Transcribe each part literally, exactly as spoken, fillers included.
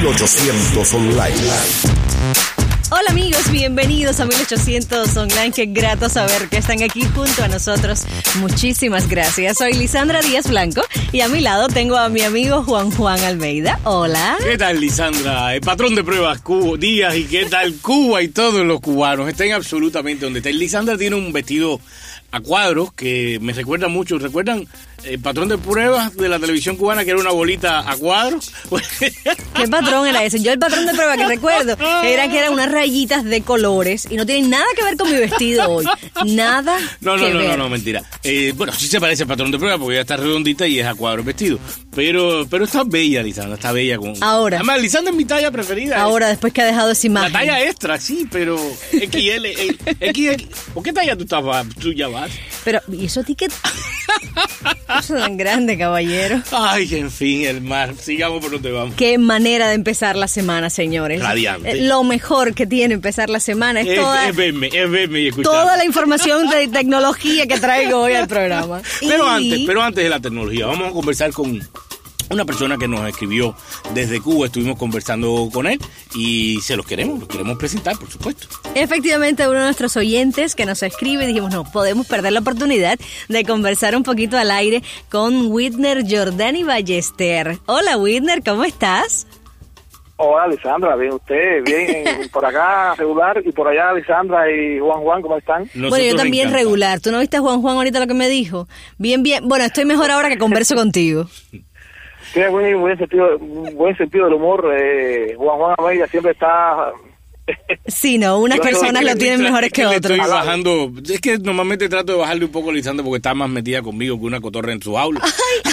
ochocientos Online. Hola amigos, bienvenidos a mil ochocientos Online. Qué grato saber que están aquí junto a nosotros. Muchísimas gracias. Soy Lisandra Díaz Blanco y a mi lado tengo a mi amigo Juan Juan Almeida. Hola. ¿Qué tal, Lisandra? El patrón de pruebas Cuba, Díaz, y qué tal Cuba y todos los cubanos. Estén absolutamente donde estén. Lisandra tiene un vestido a cuadros que me recuerda mucho. ¿Recuerdan el patrón de pruebas de la televisión cubana, que era una bolita a cuadros? ¿Qué patrón era ese? Yo el patrón de pruebas que recuerdo era que eran unas rayitas de colores y no tienen nada que ver con mi vestido hoy. Nada No, no, que no, ver. no, no, mentira. Eh, bueno, sí se parece al patrón de pruebas porque ya está redondita y es a cuadros vestido. Pero pero está bella, Lisandra, está bella. Con... Ahora. Además, Lisandra es mi talla preferida. Ahora, después que ha dejado esa imagen. La talla extra, sí, pero equis ele, equis ele. ¿Por qué talla tú, estabas, tú ya vas? Pero, ¿y eso a ti qué? Eso es tan grande, caballero. Ay, en fin, el mar. Sigamos por donde vamos. Qué manera de empezar la semana, señores. Radiante. Eh, Lo mejor que tiene empezar la semana es, Es, toda, es verme, es verme y escuchar. toda la información de tecnología que traigo hoy al programa. Pero Y- antes, pero antes de la tecnología, vamos a conversar con una persona que nos escribió desde Cuba. Estuvimos conversando con él y se los queremos, los queremos presentar, por supuesto. Efectivamente, uno de nuestros oyentes que nos escribe, dijimos, no podemos perder la oportunidad de conversar un poquito al aire con Whitner Jordani Ballester. Hola, Whitner, ¿cómo estás? Hola, Lisandra, bien usted, bien por acá regular y por allá Lisandra y Juan Juan, ¿cómo están? Nosotros Bueno, yo también encantados. regular. ¿Tú no viste a Juan Juan ahorita lo que me dijo? Bien, bien. Bueno, estoy mejor ahora que converso contigo. Tiene muy buen sentido, buen sentido del humor. Eh, Juan Juan Amaya siempre está. Sí, no, unas Yo soy- personas lo tienen mejores Es que le otros. Estoy bajando, es que normalmente trato de bajarle un poco a Lisandra porque está más metida conmigo que una cotorra en su aula.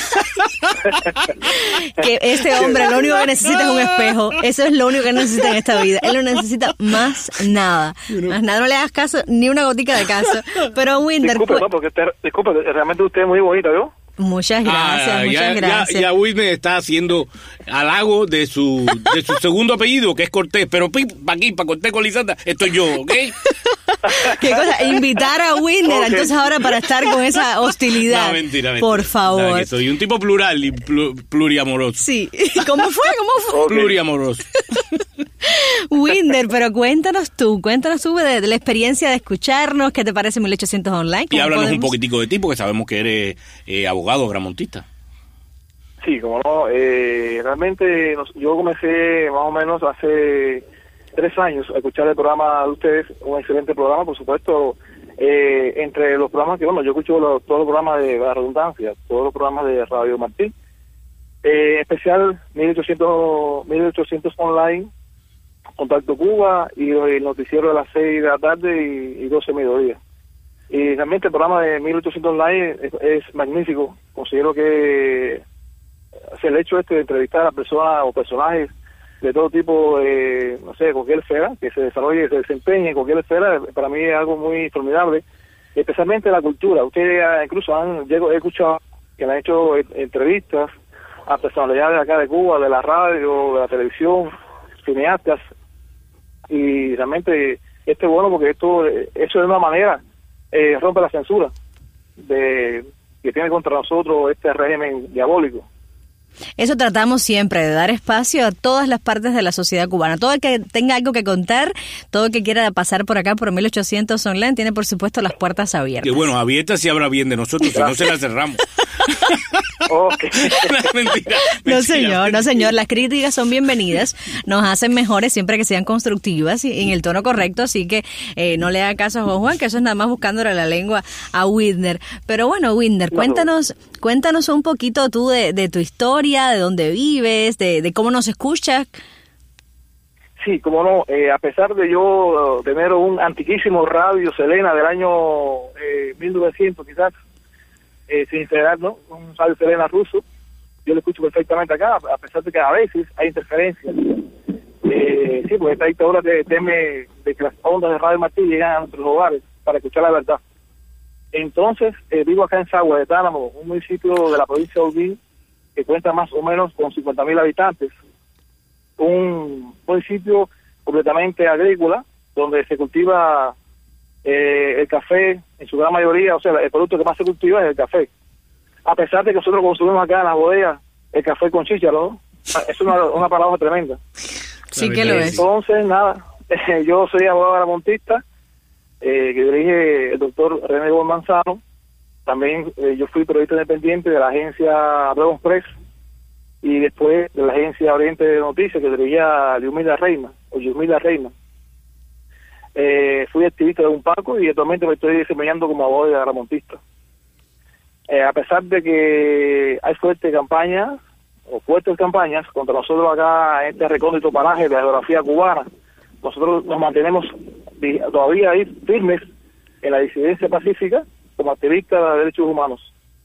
Que este hombre lo único que necesita es un espejo. Eso es lo único que necesita en esta vida. Él no necesita más nada. Más nada, no le hagas caso, ni una gotica de caso. Pero Winder, Disculpe, no, porque usted, disculpe, realmente usted es muy bonita, ¿yo? muchas gracias, Ah, muchas ya, gracias. Ya, ya Whitney está haciendo halago de su de su segundo apellido, que es Cortés. Pero pi- pa' aquí, para Cortés con Lisandra, estoy yo, ¿ok? ¿Qué cosa? Invitar a Winder, Ok. entonces ahora para estar con esa hostilidad. No, mentira, mentira. Por favor. Sabe que soy un tipo plural y plu- pluriamoroso. Sí. ¿Cómo fue? ¿Cómo fue? Ok. Pluriamoroso. Winder, pero cuéntanos tú, cuéntanos tú de, de la experiencia de escucharnos, ¿qué te parece mil ochocientos Online? Y ¿Cómo háblanos un podemos- poquitico de ti, porque sabemos que eres eh, abogado gramontista. Sí, como no. Eh, realmente nos- yo comencé más o menos hace tres años a escuchar el programa de ustedes, un excelente programa, por supuesto. Eh, entre los programas que, bueno, yo escucho los- todos los programas de la redundancia, todos los programas de Radio Martín, eh, especial mil ochocientos, mil ochocientos Online, Contacto Cuba y el noticiero de las seis de la tarde y, y doce de mediodía. Y realmente el programa de mil ochocientos Online es, es magnífico. Considero que el hecho este de entrevistar a personas o personajes de todo tipo, eh, no sé, cualquier esfera, que se desarrolle, se desempeñe en cualquier esfera, para mí es algo muy formidable, especialmente la cultura. Ustedes ah, incluso han, llego, he escuchado que le han hecho eh, entrevistas a personalidades acá de Cuba, de la radio, de la televisión, cineastas, y realmente esto es bueno porque esto, eh, eso de una manera eh, rompe la censura de que tiene contra nosotros este régimen diabólico. Eso tratamos siempre, de dar espacio a todas las partes de la sociedad cubana. Todo el que tenga algo que contar, todo el que quiera pasar por acá por mil ochocientos Online, tiene por supuesto las puertas abiertas. Que bueno, abierta sí habrá bien de nosotros, si no se la cerramos. Okay. Mentira, No mentira, señor, no mentira. señor, las críticas son bienvenidas, nos hacen mejores siempre que sean constructivas y en el tono correcto, así que eh, no le haga caso a Juan Juan, que eso es nada más buscándole la lengua a Whitner. Pero bueno, Whitner, No, cuéntanos, cuéntanos un poquito tú de, de tu historia, de dónde vives, de, de cómo nos escuchas. Sí, como no, eh, a pesar de yo uh, tener un antiquísimo radio Selena del año eh, mil novecientos quizás, eh, sin integrar, ¿no? Un radio Selena ruso, yo lo escucho perfectamente acá, a pesar de que a veces hay interferencias. Eh, sí, porque esta dictadura te- teme de que las ondas de Radio Martí lleguen a nuestros hogares para escuchar la verdad. Entonces, eh, vivo acá en Sagua de Tálamo, un municipio de la provincia de Holguín, que cuenta más o menos con cincuenta mil habitantes. Un municipio completamente agrícola, donde se cultiva eh, el café en su gran mayoría, o sea, el producto que más se cultiva es el café. A pesar de que nosotros consumimos acá en las bodegas el café con chícharo, es una, una paradoja tremenda. Sí que lo es. Entonces, nada, yo soy abogado aramontista, eh, que dirige el doctor René Gómez Manzano. También eh, yo fui periodista independiente de la agencia Rebos Press y después de la agencia Oriente de Noticias, que dirigía Liumila Reina, o Yusmila Reina. Eh, fui activista de un Paco y actualmente me estoy desempeñando como abogado aramontista. Eh, a pesar de que hay fuertes campañas, o fuertes campañas contra nosotros acá en este recóndito paraje de la geografía cubana, nosotros nos mantenemos todavía ahí firmes en la disidencia pacífica como activistas de derechos humanos.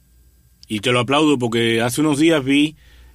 Y te lo aplaudo porque hace unos días vi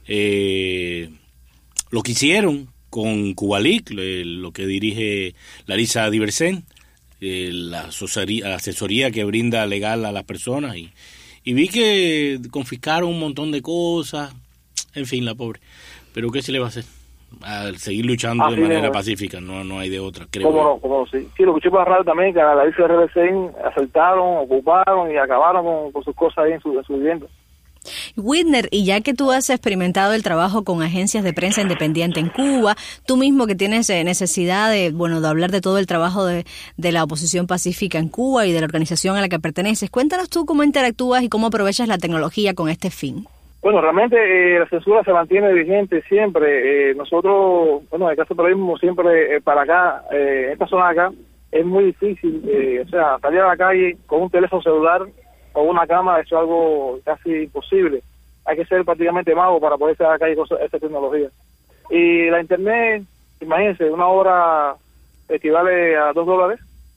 eh, lo que hicieron con Cubalic, lo que dirige Larisa Diversen, eh, la asesoría, la asesoría que brinda legal a las personas, y, y vi que confiscaron un montón de cosas, en fin, la pobre. Pero ¿qué se le va a hacer? A seguir luchando Así de manera es. pacífica, no no hay de otra, creo. ¿Cómo no? ¿Cómo no? Sí, sí, lo escuché por la radio también, que a la Larisa Diversen asaltaron, ocuparon y acabaron con, con sus cosas ahí en su, en su vivienda. Widner, y ya que tú has experimentado el trabajo con agencias de prensa independiente en Cuba, tú mismo que tienes necesidad de, bueno, de hablar de todo el trabajo de, de la oposición pacífica en Cuba y de la organización a la que perteneces, cuéntanos tú cómo interactúas y cómo aprovechas la tecnología con este fin. Bueno, realmente eh, la censura se mantiene vigente siempre. Eh, nosotros, bueno, en el caso del periodismo, siempre eh, para acá, eh, en esta zona de acá, es muy difícil, eh, o sea, salir a la calle con un teléfono celular o una cámara, eso es algo casi imposible. Hay que ser prácticamente mago para poder salir a la calle con esa tecnología. Y la internet, imagínense, una hora equivale a dos dólares,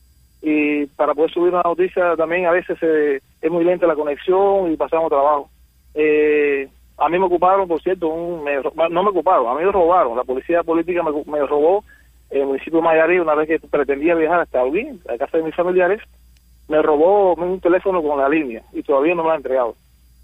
y para poder subir una noticia también a veces eh, es muy lenta la conexión y pasamos trabajo. Eh, a mí me ocuparon, por cierto, un, me, no me ocuparon, a mí me robaron, la policía política me, me robó en el municipio de Mayarí una vez que pretendía viajar hasta Holguín, a casa de mis familiares. Me robó un teléfono con la línea y todavía no me lo han entregado.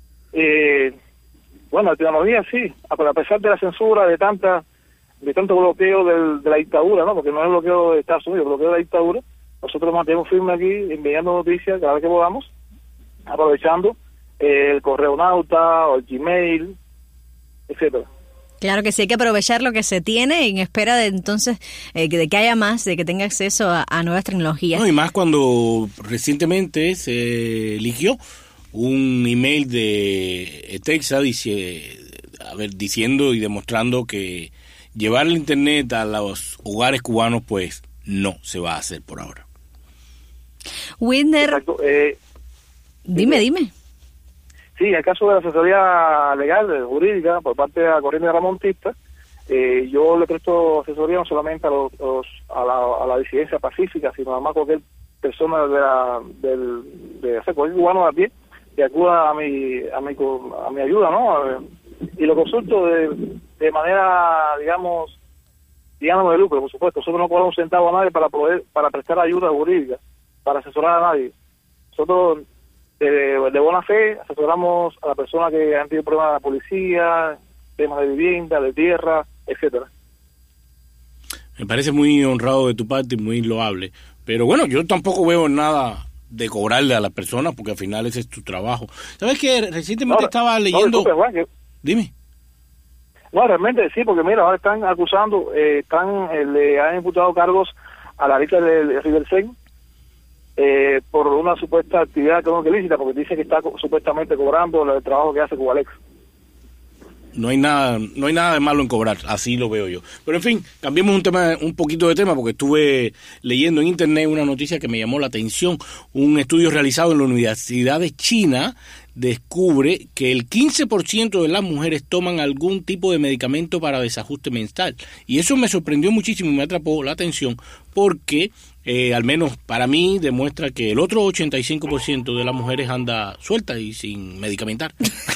Eh, bueno, la tecnología sí, a pesar de la censura, de tanta de tanto bloqueo del, de la dictadura, ¿no? Porque no es bloqueo de Estados Unidos, bloqueo de la dictadura. Nosotros mantenemos firme aquí, enviando noticias cada vez que podamos, aprovechando eh, el correo nauta o el Gmail, etcétera. Claro que sí, hay que aprovechar lo que se tiene en espera de entonces eh, de que haya más, de que tenga acceso a, a nuevas tecnologías. No, y más cuando recientemente se eligió un email de Texas dice, a ver, diciendo y demostrando que llevar el internet a los hogares cubanos pues no se va a hacer por ahora. Widner, eh, dime, dime. Sí, en el caso de la asesoría legal, jurídica, por parte de la corriente aramontista, eh, yo le presto asesoría no solamente a, los, los, a, la, a la disidencia pacífica, sino además a cualquier persona de la, del, de, o sea, cualquier cubano de a pie que acuda a mi, a mi, a mi ayuda, ¿no? Y lo consulto de, de manera, digamos, digamos de lucro, por supuesto. Nosotros no cobramos un centavo a nadie para poder, para prestar ayuda jurídica, para asesorar a nadie. Nosotros De, de buena fe, asesoramos a la persona que han tenido problemas de la policía, temas de vivienda, de tierra, etcétera. Me parece muy honrado de tu parte y muy loable. Pero bueno, yo tampoco veo nada de cobrarle a las personas porque al final ese es tu trabajo. ¿Sabes qué? Recientemente no, estaba leyendo... No, disculpe, Juan, que... Dime. No, realmente sí, porque mira, ahora están acusando, eh, están eh, le han imputado cargos a la lista de, de Riversen, Eh, por una supuesta actividad económica ilícita, porque dice que está co- supuestamente cobrando el trabajo que hace Cubalex. No hay nada, no hay nada de malo en cobrar, así lo veo yo. Pero en fin, cambiemos un tema, un poquito de tema, porque estuve leyendo en internet una noticia que me llamó la atención. Un estudio realizado en la Universidad de China descubre que el quince por ciento de las mujeres toman algún tipo de medicamento para desajuste menstrual. Y eso me sorprendió muchísimo y me atrapó la atención porque, eh, al menos para mí, demuestra que el otro ochenta y cinco por ciento de las mujeres anda suelta y sin medicamentar.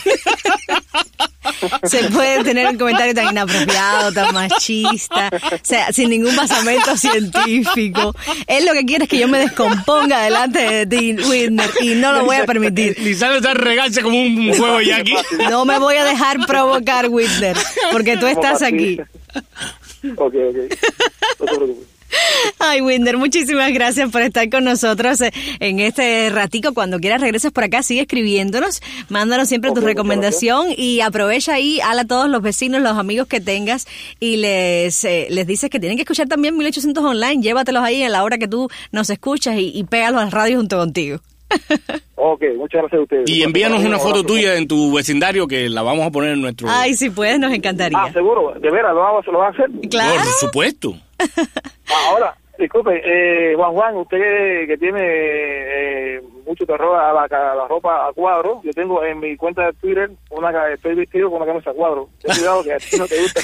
Se puede tener un comentario tan inapropiado, tan machista, o sea, sin ningún basamento científico. Él lo que quiere es que yo me descomponga delante de ti, Widner, y no lo voy a permitir. Lisandra está a regarse como un juego ya aquí. No me voy a dejar provocar, Widner, porque tú estás aquí. Ok, ok. No te preocupes. Ay, Winder, muchísimas gracias por estar con nosotros en este ratico. Cuando quieras regresas por acá, sigue escribiéndonos, mándanos siempre okay, tu recomendación y aprovecha ahí, ala a todos los vecinos, los amigos que tengas y les eh, les dices que tienen que escuchar también mil ochocientos Online, llévatelos ahí a la hora que tú nos escuchas y, y pégalos a la radio junto contigo. Ok, muchas gracias a ustedes. Y envíanos una foto tuya en tu vecindario que la vamos a poner en nuestro... Ay, si puedes, nos encantaría. Ah, seguro, de veras, ¿lo vamos, lo van a hacer? Claro. Por supuesto. Ahora, disculpe, eh, Juan Juan, usted que tiene eh, mucho terror a la, a la ropa a cuadro, yo tengo en mi cuenta de Twitter una que estoy vestido con una camisa a cuadro. Ten cuidado que a ti no te gusta.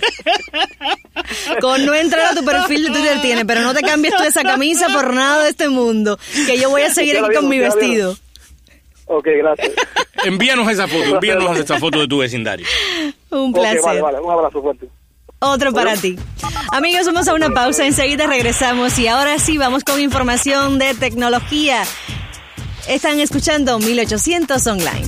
Con no entrar a tu perfil de Twitter tiene, pero no te cambies tú esa camisa por nada de este mundo, que yo voy a seguir aquí con mi vestido. Ok, gracias. Envíanos esa foto, envíanos esa foto de tu vecindario. Un placer. Okay, vale, vale, un abrazo fuerte. Otro para ti. Amigos, vamos a una pausa, enseguida regresamos y ahora sí vamos con información de tecnología. Están escuchando mil ochocientos Online.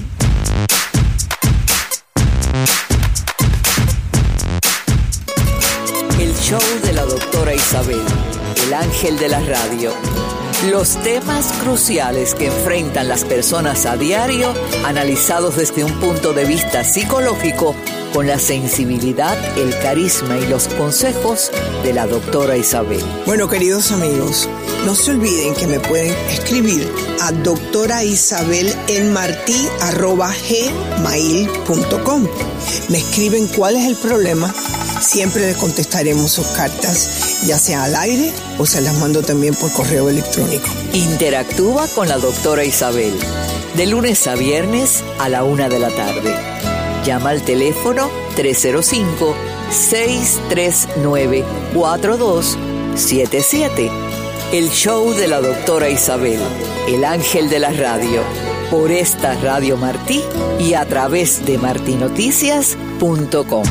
El show de la doctora Isabel, el ángel de la radio. Los temas cruciales que enfrentan las personas a diario, analizados desde un punto de vista psicológico, con la sensibilidad, el carisma y los consejos de la doctora Isabel. Bueno, queridos amigos, no se olviden que me pueden escribir a doctora Isabel en martí arroba gmail punto com. Me escriben cuál es el problema. Siempre les contestaremos sus cartas, ya sea al aire o se las mando también por correo electrónico. Interactúa con la doctora Isabel, de lunes a viernes a la una de la tarde. Llama al teléfono tres cero cinco, seis tres nueve, cuatro dos siete siete. El show de la doctora Isabel, el ángel de la radio, por esta Radio Martí y a través de martí noticias punto com.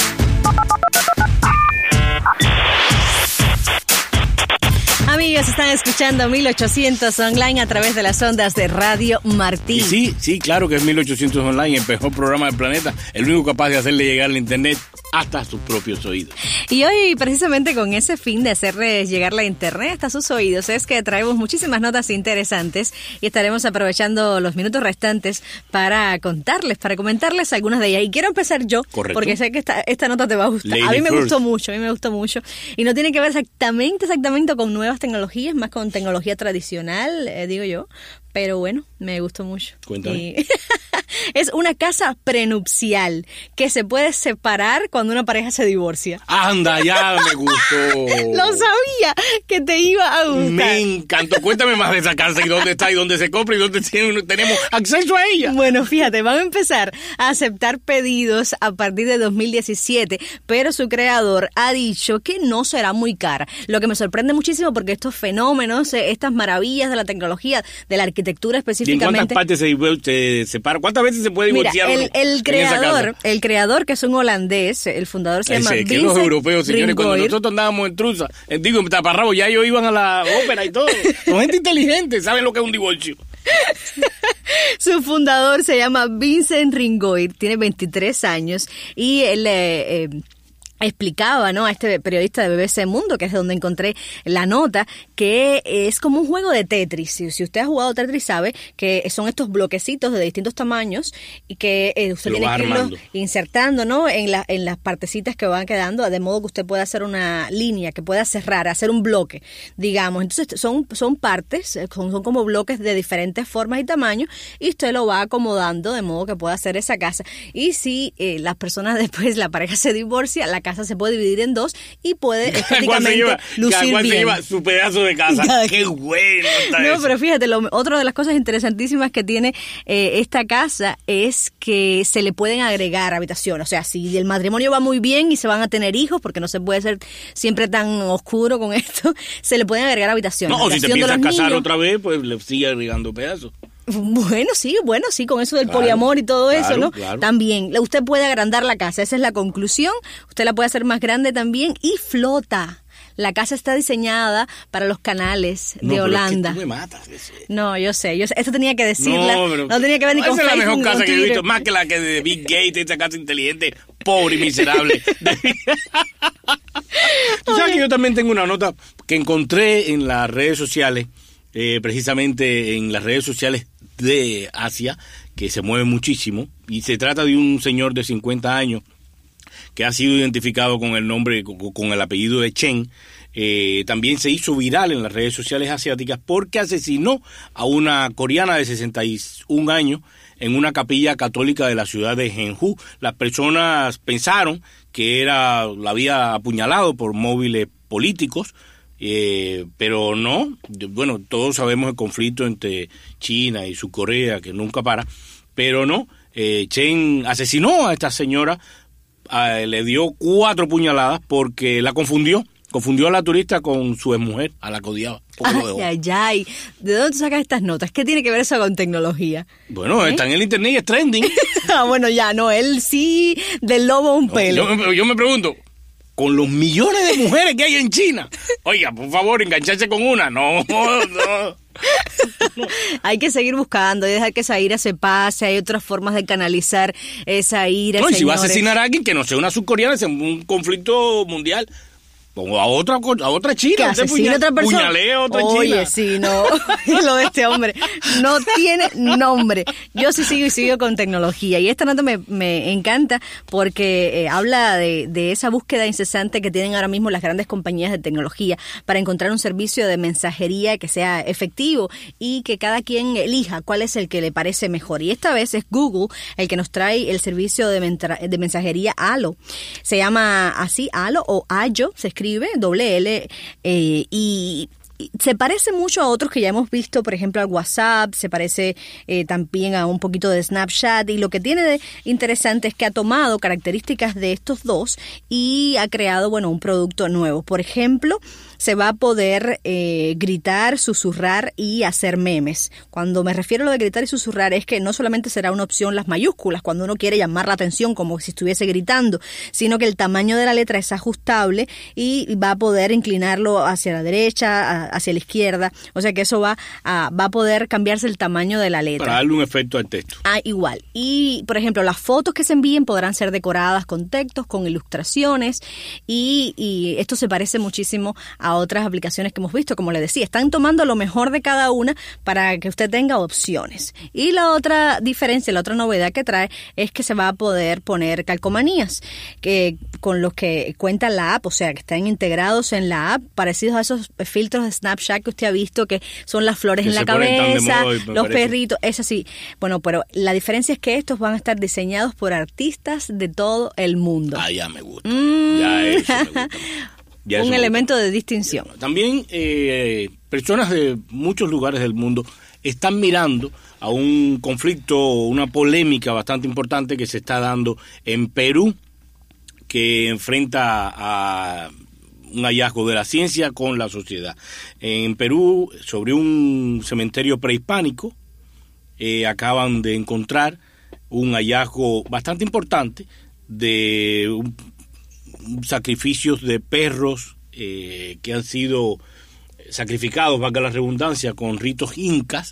Amigos, están escuchando mil ochocientos Online a través de las ondas de Radio Martí. Y sí, sí, claro que es mil ochocientos Online, el mejor programa del planeta, el único capaz de hacerle llegar el internet hasta sus propios oídos. Y hoy, precisamente con ese fin de hacerles llegar la internet hasta sus oídos, es que traemos muchísimas notas interesantes y estaremos aprovechando los minutos restantes para contarles, para comentarles algunas de ellas. Y quiero empezar yo, Correcto. Porque sé que esta, esta nota te va a gustar. Lady a mí me first. gustó mucho, a mí me gustó mucho. Y no tiene que ver exactamente, exactamente con nuevas tecnologías, más con tecnología tradicional, eh, digo yo. Pero bueno, me gustó mucho. Cuéntame. Y es una casa prenupcial que se puede separar cuando una pareja se divorcia. Anda, ya me gustó. Lo sabía que te iba a gustar. Me encantó. Cuéntame más de esa casa y dónde está y dónde se compra y dónde tenemos acceso a ella. Bueno, fíjate, van a empezar a aceptar pedidos a partir de dos mil diecisiete, pero su creador ha dicho que no será muy cara. Lo que me sorprende muchísimo porque estos fenómenos, estas maravillas de la tecnología, de la arquitectura específicamente. ¿Y en cuántas partes se, se separa? ¿Cuántas veces se puede divorciar? Mira, el, el creador, el creador que es un holandés, el fundador se llama Vincent Ringoir. Los europeos, señores, Ringoir. Cuando nosotros andábamos en Trusa, eh, digo, en Taparrabo, ya ellos iban a la ópera y todo. Son gente inteligente, saben lo que es un divorcio. Su fundador se llama Vincent Ringoir, tiene veintitrés años y él eh, eh, explicaba, ¿no?, a este periodista de B B C Mundo, que es donde encontré la nota, que es como un juego de Tetris. Si, si usted ha jugado Tetris sabe que son estos bloquecitos de distintos tamaños y que eh, usted Lo tiene que irlos armando. insertando, ¿no?, en, la, en las partecitas que van quedando, de modo que usted pueda hacer una línea, que pueda cerrar, hacer un bloque, digamos. Entonces son, son partes, son, son como bloques de diferentes formas y tamaños y usted lo va acomodando de modo que pueda hacer esa casa. Y si eh, las personas después, la pareja se divorcia, la casa se puede dividir en dos y puede estéticamente lleva, lucir cuál bien. se lleva su pedazo de casa. ¡Qué bueno está No, eso! pero fíjate, lo, otra de las cosas interesantísimas que tiene eh, esta casa es que se le pueden agregar habitaciones. O sea, si el matrimonio va muy bien y se van a tener hijos, porque no se puede ser siempre tan oscuro con esto, se le pueden agregar habitaciones. No, o si te Habitación de piensas los casar niños. otra vez, pues le sigue agregando pedazos. Bueno, sí, bueno, sí, con eso del Claro, poliamor y todo eso, claro, ¿no? claro. También, usted puede agrandar la casa, esa es la conclusión. Usted la puede hacer más grande también y flota. La casa está diseñada para los canales No, de pero Holanda. Es que tú me matas. Ese. No, yo sé, yo sé, esto tenía que decirla, No, no, pero, tenía que ver ni esa con es la Facebook mejor ni casa con que yo he Twitter. visto, más que la que de Bill Gates, esa casa inteligente. pobre y miserable. Tú sabes que yo también tengo una nota que encontré en las redes sociales, eh, precisamente en las redes sociales de Asia, que se mueve muchísimo, y se trata de un señor de cincuenta años que ha sido identificado con el nombre, con, con el apellido de Chen. Eh, también se hizo viral en las redes sociales asiáticas porque asesinó a una coreana de sesenta y un años en una capilla católica de la ciudad de Jeonju. Las personas pensaron que era la había apuñalado por móviles políticos, eh, pero no. Bueno, todos sabemos el conflicto entre China y su Corea, que nunca para, pero no. Eh, Chen asesinó a esta señora, eh, le dio cuatro puñaladas porque la confundió. Confundió a la turista con su exmujer, a la que odiaba. Ay, ay, ay. ¿De dónde tú sacas estas notas? ¿Qué tiene que ver eso con tecnología? Bueno, ¿Eh? está en el internet y es trending. Ah, bueno, ya, no, él sí, del lobo un pelo. No, yo, yo me pregunto, con los millones de mujeres que hay en China, oiga, por favor, engancharse con una. No, no. Hay que seguir buscando y dejar que esa ira se pase. Hay otras formas de canalizar esa ira. No, y señores. si va a asesinar a alguien, que no sea una surcoreana, sea un conflicto mundial. O a otra, a otra china. Que asesine a otra persona. Puñalea a otra Oye, china. sí, no. Lo de este hombre no tiene nombre. Yo sí sigo y sigo con tecnología. Y esta nota me, me encanta porque eh, habla de, de esa búsqueda incesante que tienen ahora mismo las grandes compañías de tecnología para encontrar un servicio de mensajería que sea efectivo y que cada quien elija cuál es el que le parece mejor. Y esta vez es Google el que nos trae el servicio de, mentra- de mensajería Allo. Se llama así Allo o Allo, se escribe doble L, eh, y se parece mucho a otros que ya hemos visto, por ejemplo al WhatsApp, se parece eh, también a un poquito de Snapchat, y lo que tiene de interesante es que ha tomado características de estos dos y ha creado, bueno, un producto nuevo. Por ejemplo, se va a poder eh, gritar, susurrar y hacer memes. Cuando me refiero a lo de gritar y susurrar es que no solamente será una opción las mayúsculas cuando uno quiere llamar la atención como si estuviese gritando, sino que el tamaño de la letra es ajustable y va a poder inclinarlo hacia la derecha, hacia la izquierda, o sea que eso va a, va a poder cambiarse el tamaño de la letra. Para darle un efecto al texto. Ah, igual. Y, por ejemplo, las fotos que se envíen podrán ser decoradas con textos, con ilustraciones, y, y esto se parece muchísimo a otras aplicaciones que hemos visto. Como les decía, están tomando lo mejor de cada una para que usted tenga opciones. Y la otra diferencia, la otra novedad que trae es que se va a poder poner calcomanías que con los que cuenta la app, o sea, que están integrados en la app, parecidos a esos filtros de Snapchat que usted ha visto, que son las flores que en la cabeza, los perritos, es así. Bueno, pero la diferencia es que estos van a estar diseñados por artistas de todo el mundo. Ah, ya me gusta. Mm. Ya eso me gusta. Ya Un eso elemento me gusta. de distinción. También eh, personas de muchos lugares del mundo están mirando a un conflicto, una polémica bastante importante que se está dando en Perú, que enfrenta a un hallazgo de la ciencia con la sociedad. En Perú, sobre un cementerio prehispánico, eh, acaban de encontrar un hallazgo bastante importante de un, un sacrificios de perros eh, que han sido sacrificados, valga la redundancia, con ritos incas,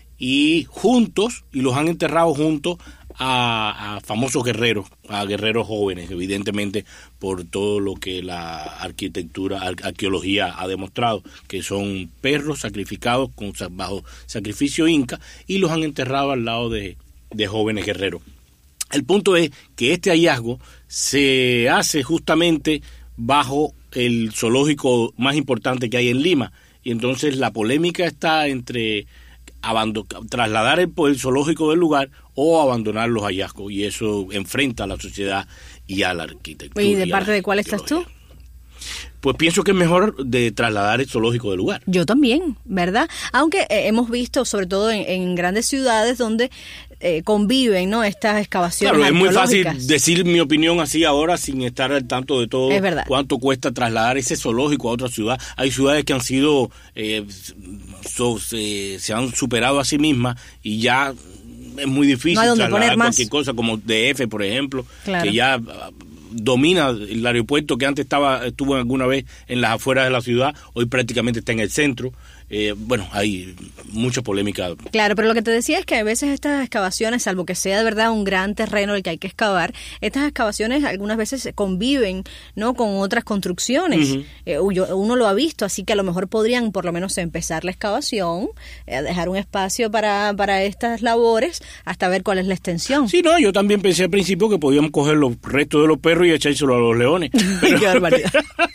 y juntos, y los han enterrado juntos a, a famosos guerreros, a guerreros jóvenes, evidentemente por todo lo que la arquitectura, ar- arqueología ha demostrado, que son perros sacrificados con, bajo sacrificio inca, y los han enterrado al lado de, de jóvenes guerreros. El punto es que este hallazgo se hace justamente bajo el zoológico más importante que hay en Lima, y entonces la polémica está entre abandon- trasladar el, el zoológico del lugar o abandonar los hallazgos, y eso enfrenta a la sociedad y a la arquitectura. ¿Y de parte de cuál estás tú? Pues pienso que es mejor de trasladar el zoológico del lugar. Yo también, ¿verdad? Aunque eh, hemos visto, sobre todo en, en grandes ciudades, donde eh, conviven, ¿no?, estas excavaciones Claro, es muy arqueológicas. fácil decir mi opinión así ahora sin estar al tanto de todo. Es verdad. Cuánto cuesta trasladar ese zoológico a otra ciudad. Hay ciudades que han sido, eh, so, se, se han superado a sí mismas y ya es muy difícil No hay donde trasladar poner más. cualquier cosa, como D F, por ejemplo, Claro. que ya domina el aeropuerto que antes estaba estuvo alguna vez en las afueras de la ciudad, hoy prácticamente está en el centro. Eh, bueno, hay mucha polémica. Claro, pero lo que te decía es que a veces estas excavaciones, salvo que sea de verdad un gran terreno el que hay que excavar, estas excavaciones algunas veces conviven, ¿no?, con otras construcciones. Uh-huh. Eh, uno lo ha visto, así que a lo mejor podrían por lo menos empezar la excavación, eh, dejar un espacio para, para estas labores hasta ver cuál es la extensión. Sí, no, yo también pensé al principio que podíamos coger los restos de los perros y echárselo a los leones. Pero... Qué barbaridad.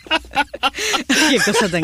Qué cosa tan...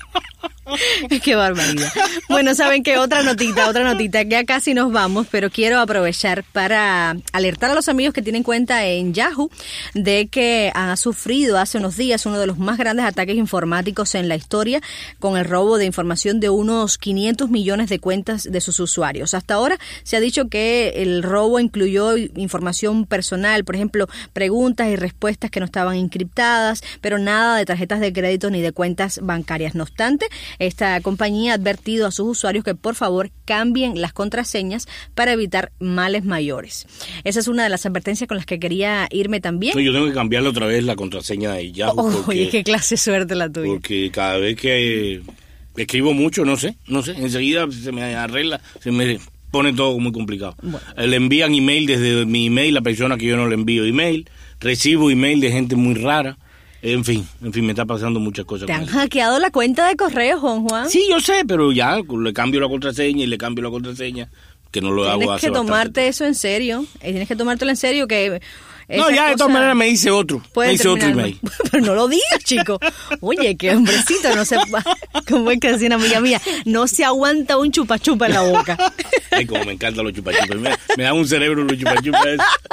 Qué barbaridad. Bueno, saben que otra notita, otra notita, ya casi nos vamos, pero quiero aprovechar para alertar a los amigos que tienen cuenta en Yahoo de que han sufrido hace unos días uno de los más grandes ataques informáticos en la historia, con el robo de información de unos quinientos millones de cuentas de sus usuarios. Hasta ahora se ha dicho que el robo incluyó información personal, por ejemplo, preguntas y respuestas que no estaban encriptadas, pero nada de tarjetas de crédito ni de cuentas bancarias. No obstante, esta compañía ha advertido a sus usuarios que por favor cambien las contraseñas para evitar males mayores. Esa es una de las advertencias con las que quería irme también. No, yo tengo que cambiarle otra vez la contraseña de Yahoo. Oh, porque, oye, qué clase de suerte la tuya. Porque cada vez que escribo mucho, no sé, no sé, enseguida se me arregla, se me pone todo muy complicado. Bueno. Le envían email desde mi email a personas que yo no le envío email, recibo email de gente muy rara. En fin, en fin, me está pasando muchas cosas. ¿Te han hackeado la cuenta de correo, Juan Juan? Sí, yo sé, pero ya le cambio la contraseña y le cambio la contraseña, que no lo hago hace bastante. Tienes que tomarte eso en serio, tienes que tomártelo en serio, que... No, ya de todas maneras me hice otro, me hice otro email. Pero no lo digas, chico. Oye, qué hombrecito, no se... Como es que decía una amiga mía, no se aguanta un chupa chupa en la boca. Ay, como me encantan los chupa chupas. Me, me da un cerebro los chupa chupas.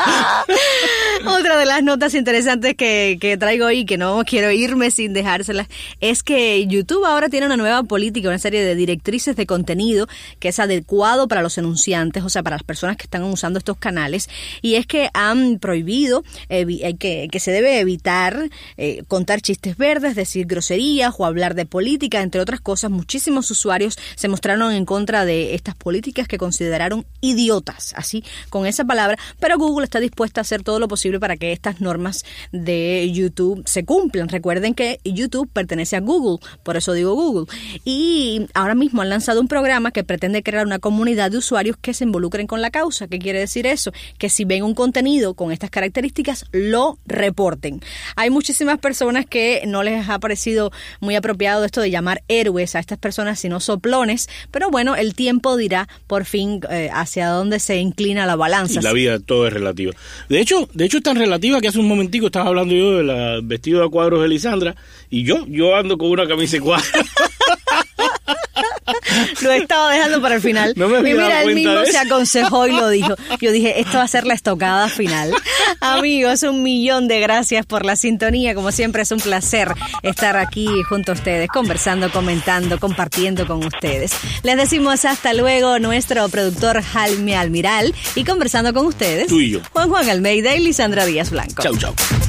Otra de las notas interesantes que, que traigo hoy, que no quiero irme sin dejárselas, es que YouTube ahora tiene una nueva política, una serie de directrices de contenido que es adecuado para los anunciantes, o sea, para las personas que están usando estos canales, y es que han prohibido eh, que, que se debe evitar eh, contar chistes verdes, decir groserías o hablar de política, entre otras cosas. Muchísimos usuarios se mostraron en contra de estas políticas que consideraron idiotas, así con esa palabra, pero Google está dispuesta a hacer todo lo posible para que estas normas de YouTube se cumplan. Recuerden que YouTube pertenece a Google, por eso digo Google, y ahora mismo han lanzado un programa que pretende crear una comunidad de usuarios que se involucren con la causa. ¿Qué quiere decir eso? Que si ven un contenido con estas características, lo reporten. Hay muchísimas personas que no les ha parecido muy apropiado esto de llamar héroes a estas personas, sino soplones, pero bueno, el tiempo dirá por fin eh, hacia dónde se inclina la balanza. Y la vida todo es relativa. De hecho, de hecho es tan relativa que hace un momentico estaba hablando yo del vestido de cuadros de Lisandra, y yo, yo ando con una camisa de cuadros. Lo he estado dejando para el final. No me y mira, él mismo se aconsejó y lo dijo. Yo dije, esto va a ser la estocada final. Amigos, un millón de gracias por la sintonía. Como siempre, es un placer estar aquí junto a ustedes, conversando, comentando, compartiendo con ustedes. Les decimos hasta luego, nuestro productor Jaime Almiral, y conversando con ustedes, tú y yo, Juan Juan Almeida y Lisandra Díaz Blanco. Chau, chau.